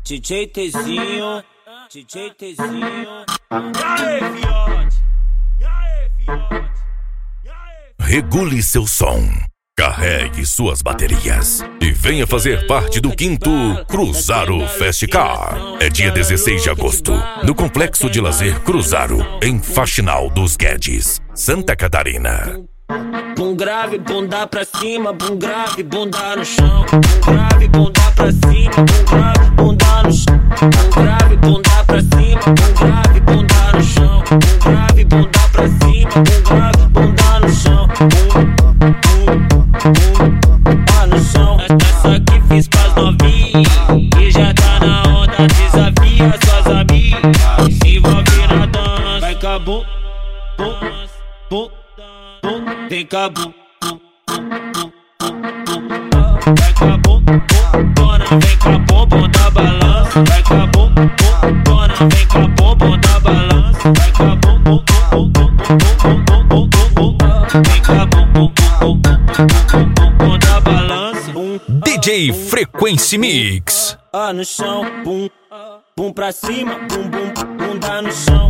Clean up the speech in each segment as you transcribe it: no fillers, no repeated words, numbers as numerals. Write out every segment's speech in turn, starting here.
DJ Tezinho, DJ Tezinho. E aí, fiote? E aí, fiote? Regule seu som, carregue suas baterias e venha fazer parte do 5º Cruzaro Festcar. É dia 16 de agosto, no Complexo de Lazer Cruzaro, em Faxinal dos Guedes, Santa Catarina. Bum grave, bunda pra cima, bum grave, bunda no chão. Bum grave, bunda pra cima, bum grave, bunda no chão. Bum grave, bunda pra cima, bum grave, bunda no chão. Bum grave, bunda pra cima, bum grave, bunda no chão. Tá no chão. Essa que fiz pras novinhas e já tá na onda. Desafia suas amigas, se envolve na dança. Vai cabum, bum, bum. Vem cá, bum, bum, bum, bum, bum. Vai cá, bum, bum, dona, vem cá, bum da balança. Vai cá, bum, bum, dona, vem cá, bum da balança. Vai cá, bum, bum, bum, bum, bum, bum, bum, bum. Vem cá, bum, bum, bum, bum, bum da balança. DJ Frequency Mix. No chão, bum, bum pra cima, bum, bum, bunda no chão.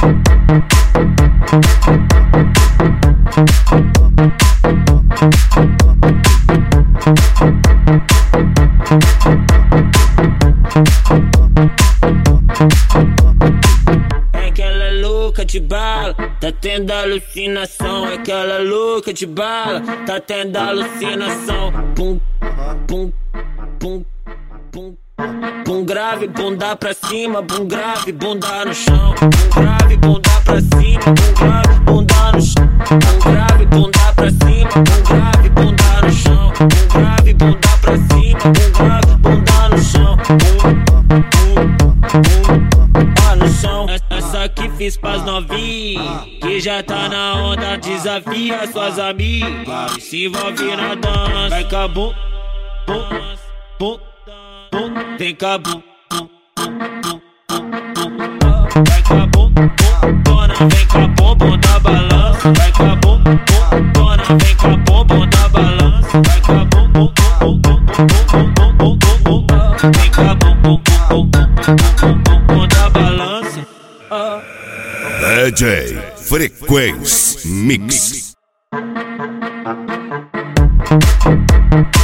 É aquela louca de bala, tá tendo alucinação. É aquela louca de bala, tá tendo alucinação. Pum, pum, pum, pum. Bum grave, bunda pra cima, bum grave, bunda no chão. Bum grave, bunda pra cima, bum grave, bunda no chão. Bum grave, bunda pra cima, bum grave, bunda no chão. Bum grave, bunda pra cima, bum grave, bunda no chão. No chão. Essa que fiz pras novinhas que já tá na onda. Desafia suas amigas, se envolve na dança. Vai cá, bum, bum, bum. Vem cá, bum, bum, bum, bum. Vai cá, bum, bum, dona, vem cá, bum da balança. Vai cá, bum, bum, dona, vem cá, bum da balança. Vai cá, bum, bum, bum, bum, bum, bum, bum. Vem cá, bum, bum, bum, bum da balança. DJ Frequency Mix.